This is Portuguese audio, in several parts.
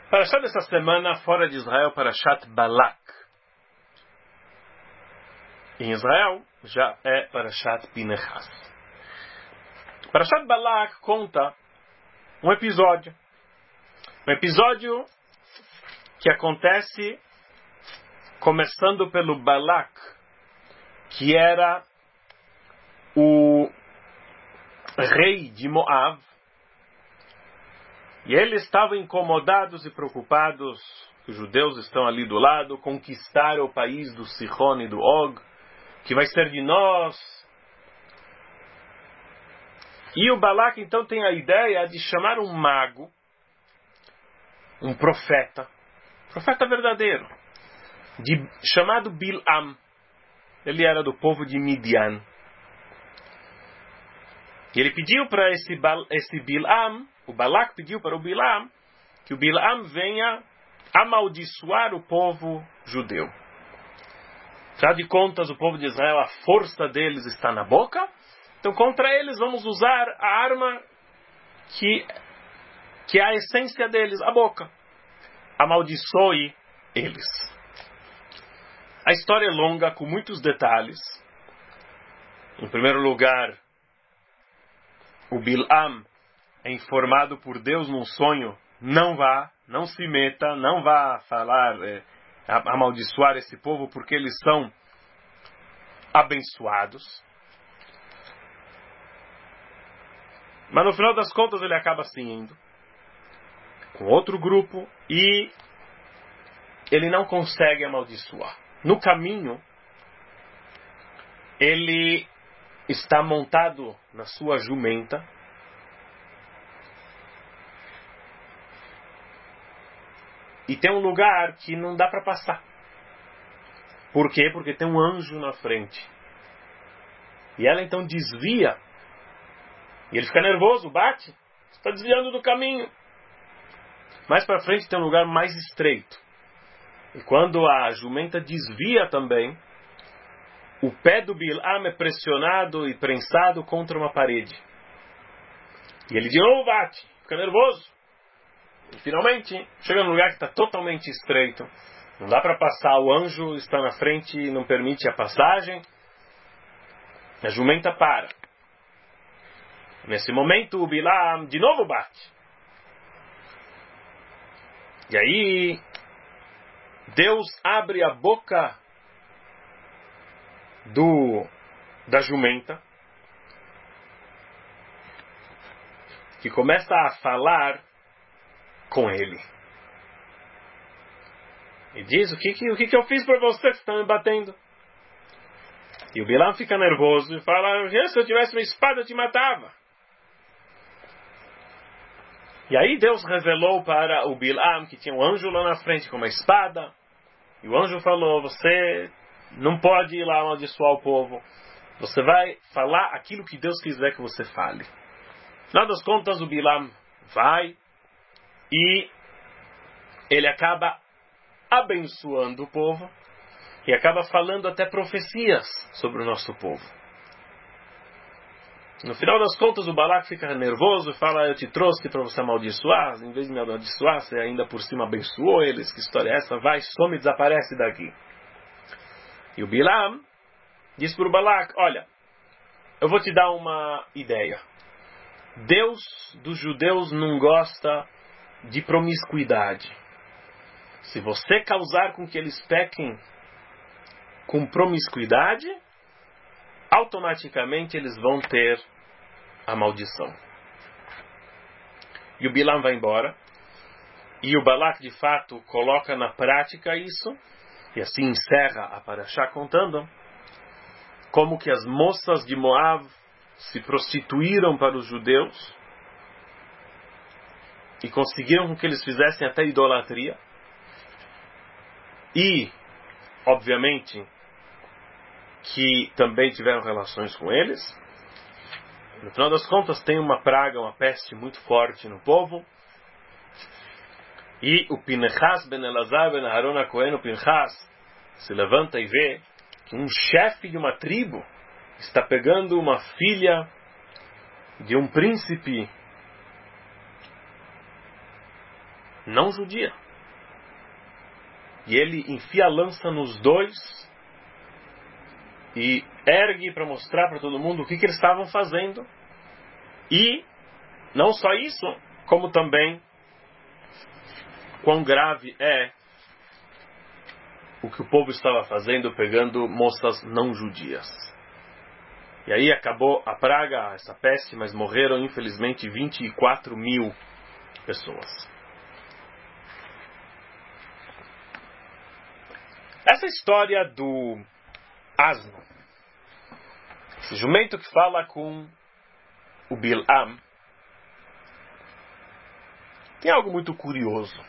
Parashat dessa semana, fora de Israel, Parashat Balak. Em Israel, já é Parashat Pinechas. Parashat Balak conta um episódio. Um episódio que acontece começando pelo Balak, que era o rei de Moab. E eles estavam incomodados e preocupados, os judeus estão ali do lado, conquistar o país do Sihon e do Og, que vai ser de nós. E o Balak então tem a ideia de chamar um mago, um profeta verdadeiro, chamado Bilam. Ele era do povo de Midian. E ele pediu para esse Bilam, o Balak pediu para o Bilam, que o Bilam venha amaldiçoar o povo judeu. Afinal de contas, o povo de Israel, a força deles está na boca. Então, contra eles, vamos usar a arma que é a essência deles, a boca. Amaldiçoe eles. A história é longa, com muitos detalhes. Em primeiro lugar, o Bilam é informado por Deus num sonho: não se meta, não vá falar, amaldiçoar esse povo, porque eles são abençoados. Mas no final das contas ele acaba assim indo com outro grupo e ele não consegue amaldiçoar. No caminho, ele está montado na sua jumenta e tem um lugar que não dá para passar. Por quê? Porque tem um anjo na frente. E ela então desvia. E ele fica nervoso, bate. Está desviando do caminho. Mais para frente tem um lugar mais estreito. E quando a jumenta desvia também, o pé do Bilam é pressionado e prensado contra uma parede. E ele de novo bate, fica nervoso. E finalmente chega num lugar que está totalmente estreito. Não dá para passar, o anjo está na frente e não permite a passagem. A jumenta para. Nesse momento o Bilam de novo bate. E aí Deus abre a boca da jumenta, que começa a falar com ele. E diz: o que eu fiz para você que está me batendo? E o Bilam fica nervoso e fala: se eu tivesse uma espada eu te matava. E aí Deus revelou para o Bilam que tinha um anjo lá na frente com uma espada. E o anjo falou: você não pode ir lá amaldiçoar o povo. Você vai falar aquilo que Deus quiser que você fale. No final das contas, o Bilam vai e ele acaba abençoando o povo e acaba falando até profecias sobre o nosso povo. No final das contas, o Balak fica nervoso e fala: eu te trouxe para você amaldiçoar. Em vez de me amaldiçoar, você ainda por cima abençoou eles. Que história é essa? Vai, some, desaparece daqui. E o Bilam diz para o Balak: olha, eu vou te dar uma ideia. Deus dos judeus não gosta de promiscuidade. Se você causar com que eles pequem com promiscuidade, automaticamente eles vão ter a maldição. E o Bilam vai embora. E o Balak de fato coloca na prática isso. E assim encerra a Parashá contando como que as moças de Moab se prostituíram para os judeus e conseguiram que eles fizessem até idolatria. E, obviamente, que também tiveram relações com eles. No final das contas, tem uma praga, uma peste muito forte no povo. E o Pinechas ben Elazar ben Aharon HaKohen, o Pinchas, se levanta e vê que um chefe de uma tribo está pegando uma filha de um príncipe não judia. E ele enfia a lança nos dois e ergue para mostrar para todo mundo o que eles estavam fazendo. E não só isso, como também quão grave é o que o povo estava fazendo, pegando moças não judias. E aí acabou a praga, essa peste, mas morreram infelizmente 24.000 pessoas. Essa história do asno, esse jumento que fala com o Bilam, tem algo muito curioso.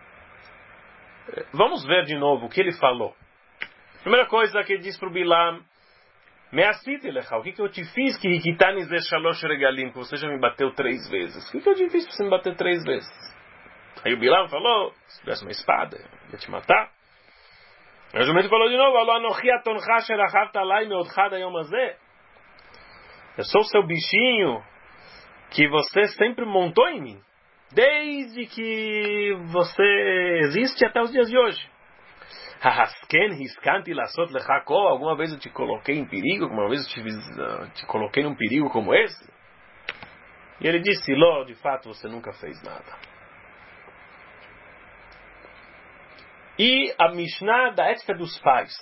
Vamos ver de novo o que ele falou. Primeira coisa que ele diz para o Bilam: o que eu te fiz que que você já me bateu 3 vezes? O que eu te fiz para você me bater 3 vezes? Aí o Bilam falou: se tivesse uma espada, eu ia te matar. Aí o jumento falou de novo: eu sou o seu bichinho que você sempre montou em mim, desde que você existe até os dias de hoje. Alguma vez eu te coloquei em perigo? Alguma vez eu te coloquei num perigo como esse? E ele disse: Ló, de fato você nunca fez nada. E a Mishnah da ética dos pais,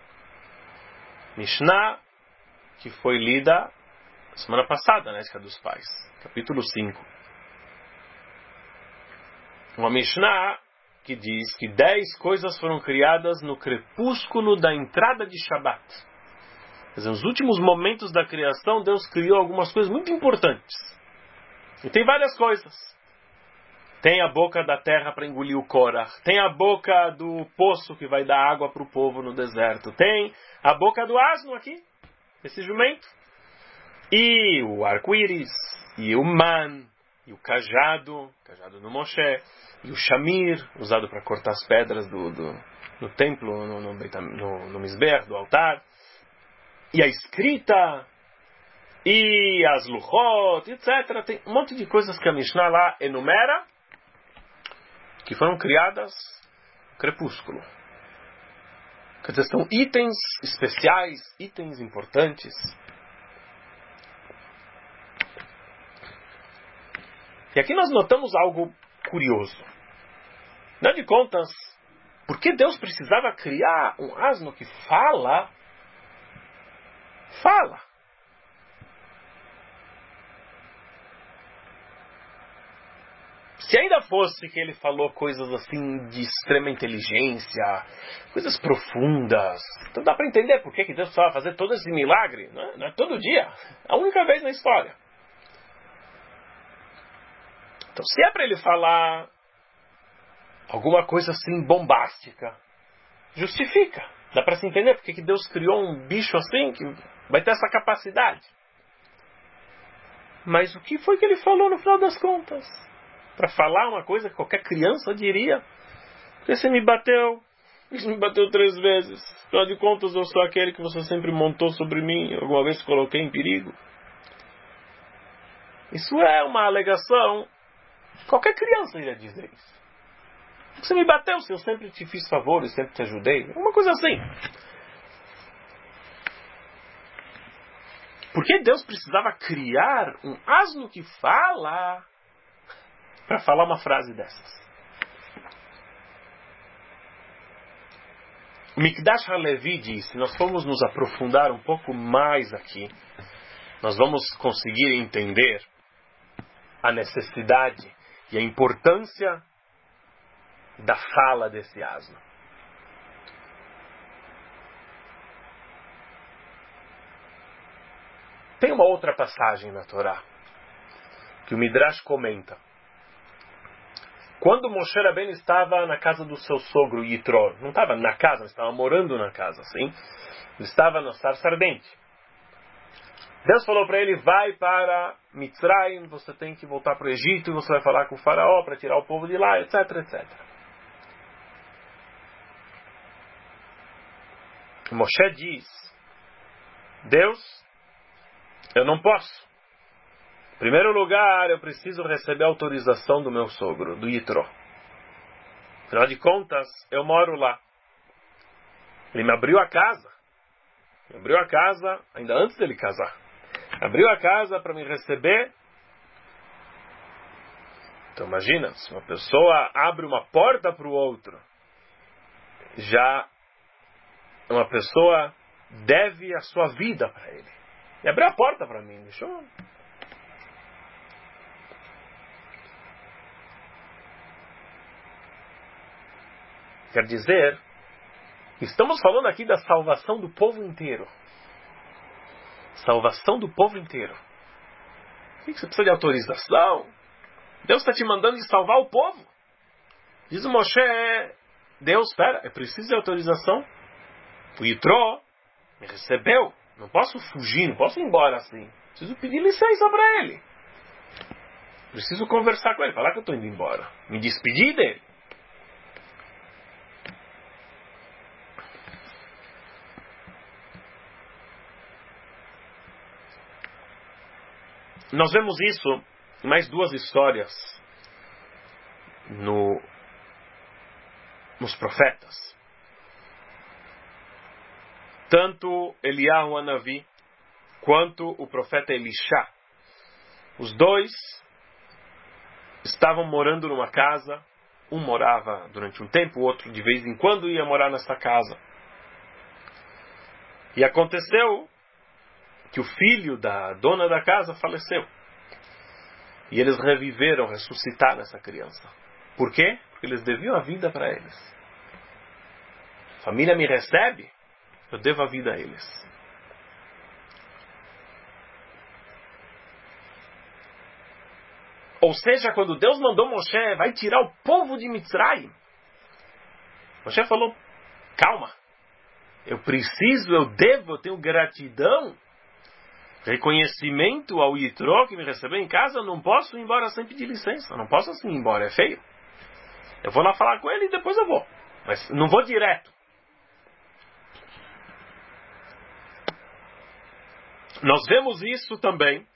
Mishnah que foi lida semana passada na ética dos pais, capítulo 5. Uma Mishnah que diz que 10 coisas foram criadas no crepúsculo da entrada de Shabat. Quer dizer, nos últimos momentos da criação, Deus criou algumas coisas muito importantes. E tem várias coisas. Tem a boca da terra para engolir o Korah. Tem a boca do poço que vai dar água para o povo no deserto. Tem a boca do asno aqui, esse jumento. E o arco-íris, e o man, e o cajado do Moshe, e o shamir, usado para cortar as pedras no templo, no Mizbeach, do altar, e a escrita, e as luchot, etc. Tem um monte de coisas que a Mishnah lá enumera, que foram criadas no crepúsculo. Quer dizer, são itens especiais, itens importantes. E aqui nós notamos algo curioso. Afinal de contas, por que Deus precisava criar um asno que fala? Fala. Se ainda fosse que ele falou coisas assim de extrema inteligência, coisas profundas, então dá para entender por que Deus precisava fazer todo esse milagre. Não é todo dia, é a única vez na história. Então, se é para ele falar alguma coisa assim bombástica, justifica. Dá para se entender porque que Deus criou um bicho assim que vai ter essa capacidade. Mas o que foi que ele falou no final das contas? Para falar uma coisa que qualquer criança diria: porque você me bateu 3 vezes. Afinal de contas, eu sou aquele que você sempre montou sobre mim, alguma vez coloquei em perigo. Isso é uma alegação. Qualquer criança iria dizer isso. Você me bateu se eu sempre te fiz favores, sempre te ajudei. Uma coisa assim. Por que Deus precisava criar um asno que fala para falar uma frase dessas? Mikdash HaLevi diz: se nós formos nos aprofundar um pouco mais aqui, nós vamos conseguir entender a necessidade e a importância da fala desse asno. Tem uma outra passagem na Torá que o Midrash comenta. Quando Moshe Rabbeinu estava na casa do seu sogro Yitro, não estava na casa, ele estava morando na casa, sim? Ele estava no sarça ardente. Deus falou para ele: vai para Mitzrayim, você tem que voltar para o Egito, e você vai falar com o faraó para tirar o povo de lá, etc, etc. Moshe diz: Deus, eu não posso. Em primeiro lugar, eu preciso receber a autorização do meu sogro, do Yitro. Afinal de contas, eu moro lá. Ele me abriu a casa. Me abriu a casa ainda antes dele casar. Abriu a casa para me receber. Então imagina, se uma pessoa abre uma porta para o outro, já uma pessoa deve a sua vida para ele. E abriu a porta para mim, deixou. Quer dizer, estamos falando aqui da salvação do povo inteiro. Salvação do povo inteiro. Por que você precisa de autorização? Deus está te mandando de salvar o povo. Diz o Moshe, Deus, espera, é preciso de autorização. O Yitro me recebeu. Não posso fugir, não posso ir embora assim. Preciso pedir licença para ele. Preciso conversar com ele, falar que eu estou indo embora. Me despedir dele. Nós vemos isso em mais duas histórias nos profetas. Tanto Eliyahu Hanavi quanto o profeta Elisha. Os dois estavam morando numa casa. Um morava durante um tempo, o outro de vez em quando ia morar nessa casa. E aconteceu que o filho da dona da casa faleceu. E eles ressuscitaram essa criança. Por quê? Porque eles deviam a vida para eles. A família me recebe, eu devo a vida a eles. Ou seja, quando Deus mandou Moshe, vai tirar o povo de Mitzrayim, Moshe falou, calma, eu devo, eu tenho gratidão, reconhecimento ao Yitro que me recebeu em casa, eu não posso ir embora sem pedir licença, não posso assim ir embora, é feio. Eu vou lá falar com ele e depois eu vou, mas não vou direto. Nós vemos isso também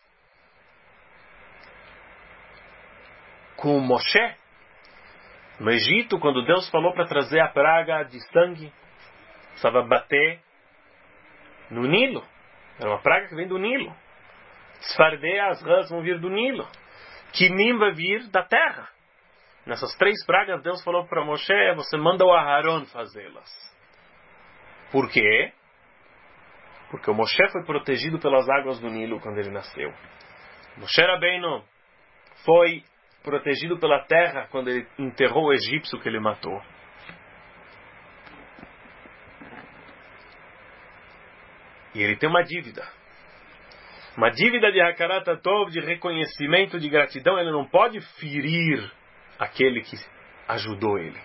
com Moshe no Egito, quando Deus falou para trazer a praga de sangue, precisava bater no Nilo. Era uma praga que vem do Nilo. Sfardei, as rãs vão vir do Nilo. Quinim vai vir da terra. Nessas três pragas Deus falou para Moshe, você manda o Aharon fazê-las. Por quê? Porque o Moshe foi protegido pelas águas do Nilo quando ele nasceu. Moshe Rabbeinu foi protegido pela terra quando ele enterrou o egípcio que ele matou. E ele tem uma dívida. Uma dívida de Hakarat Tov, de reconhecimento, de gratidão. Ele não pode ferir aquele que ajudou ele.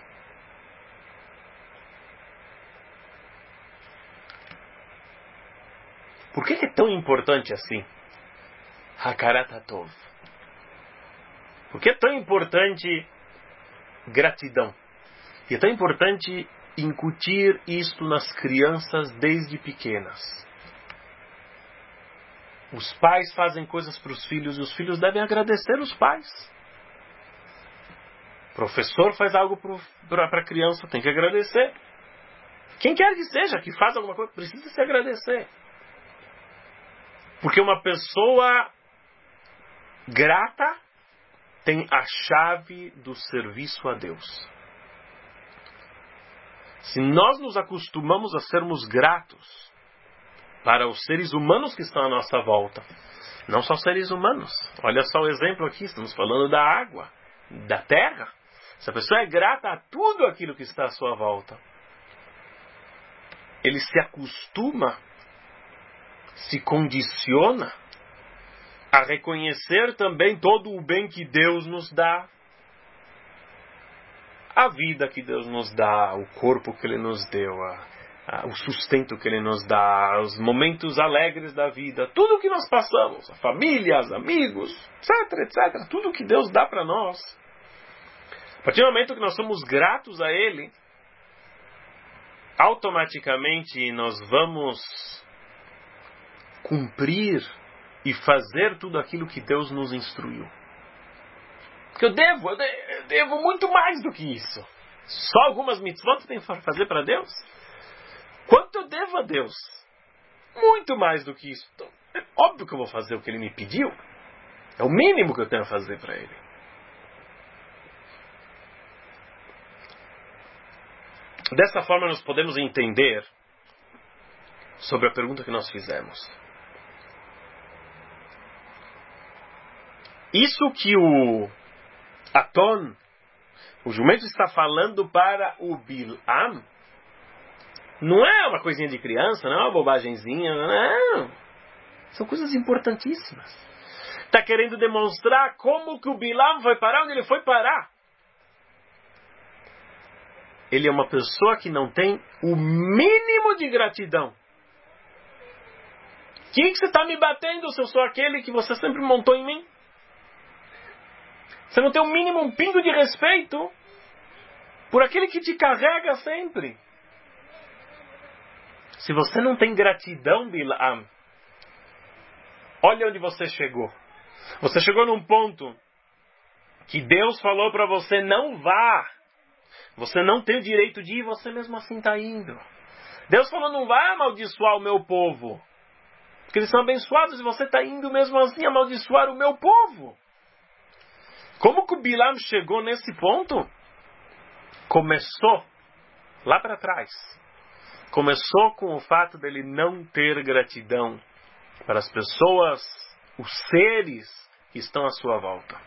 Por que é tão importante assim? Hakarat Tov. Por que é tão importante gratidão? E é tão importante incutir isto nas crianças desde pequenas. Os pais fazem coisas para os filhos e os filhos devem agradecer os pais. O professor faz algo para a criança, tem que agradecer. Quem quer que seja que faz alguma coisa, precisa se agradecer. Porque uma pessoa grata tem a chave do serviço a Deus. Se nós nos acostumamos a sermos gratos para os seres humanos que estão à nossa volta, não só seres humanos, olha só o exemplo aqui, estamos falando da água, da terra. Se a pessoa é grata a tudo aquilo que está à sua volta, ele se acostuma, se condiciona a reconhecer também todo o bem que Deus nos dá, a vida que Deus nos dá, o corpo que Ele nos deu, o sustento que Ele nos dá, os momentos alegres da vida, tudo que nós passamos, a família, os amigos, etc, etc, tudo que Deus dá para nós. A partir do momento que nós somos gratos a Ele, automaticamente nós vamos cumprir e fazer tudo aquilo que Deus nos instruiu. Porque eu devo muito mais do que isso. Só algumas mitzvot eu tenho que fazer para Deus? Quanto eu devo a Deus? Muito mais do que isso. Então, é óbvio que eu vou fazer o que Ele me pediu. É o mínimo que eu tenho a fazer para Ele. Dessa forma nós podemos entender sobre a pergunta que nós fizemos. Isso que o Aton, o jumento, está falando para o Bilam, não é uma coisinha de criança, não é uma bobagemzinha, não. São coisas importantíssimas. Está querendo demonstrar como que o Bilam foi parar onde ele foi parar. Ele é uma pessoa que não tem o mínimo de gratidão. Que você está me batendo se eu sou aquele que você sempre montou em mim? Você não tem o mínimo, um pingo de respeito por aquele que te carrega sempre. Se você não tem gratidão, Bilam, olha onde você chegou. Você chegou num ponto que Deus falou para você, não vá. Você não tem o direito de ir, você mesmo assim está indo. Deus falou, não vá amaldiçoar o meu povo. Porque eles são abençoados e você está indo mesmo assim amaldiçoar o meu povo. Como que o Bilam chegou nesse ponto? Começou lá para trás. Começou com o fato dele não ter gratidão para as pessoas, os seres que estão à sua volta.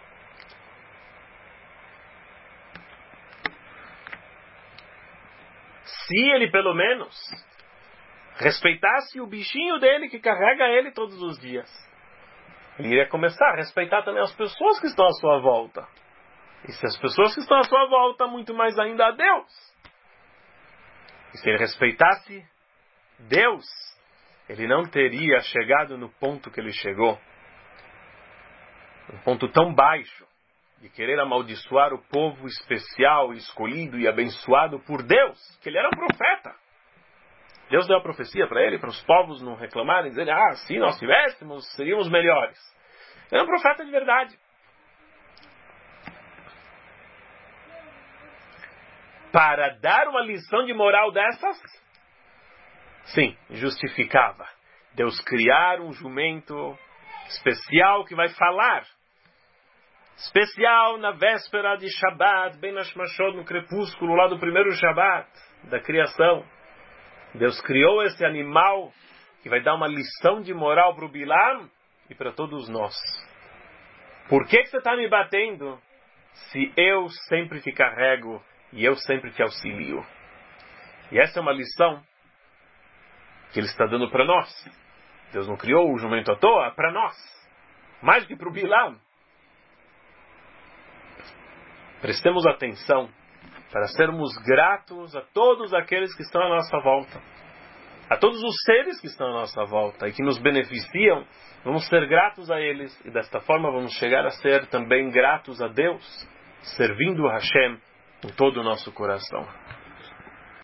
Se ele pelo menos respeitasse o bichinho dele que carrega ele todos os dias, ele iria começar a respeitar também as pessoas que estão à sua volta. E se as pessoas que estão à sua volta, muito mais ainda a Deus. E se ele respeitasse Deus, ele não teria chegado no ponto que ele chegou. Um ponto tão baixo de querer amaldiçoar o povo especial, escolhido e abençoado por Deus, que ele era um profeta. Deus deu a profecia para ele, para os povos não reclamarem, dizendo, se nós tivéssemos, seríamos melhores. Ele era um profeta de verdade. Para dar uma lição de moral dessas, sim, justificava Deus criar um jumento especial que vai falar. Especial na véspera de Shabbat, bem na Shmashot, no crepúsculo, lá do primeiro Shabbat da criação. Deus criou esse animal que vai dar uma lição de moral para o Bilam e para todos nós. Por que você está me batendo se eu sempre te carrego e eu sempre te auxilio? E essa é uma lição que Ele está dando para nós. Deus não criou o jumento à toa, para nós. Mais do que para o Bilam. Prestemos atenção para sermos gratos a todos aqueles que estão à nossa volta. A todos os seres que estão à nossa volta e que nos beneficiam, vamos ser gratos a eles e desta forma vamos chegar a ser também gratos a Deus, servindo a Hashem com todo o nosso coração.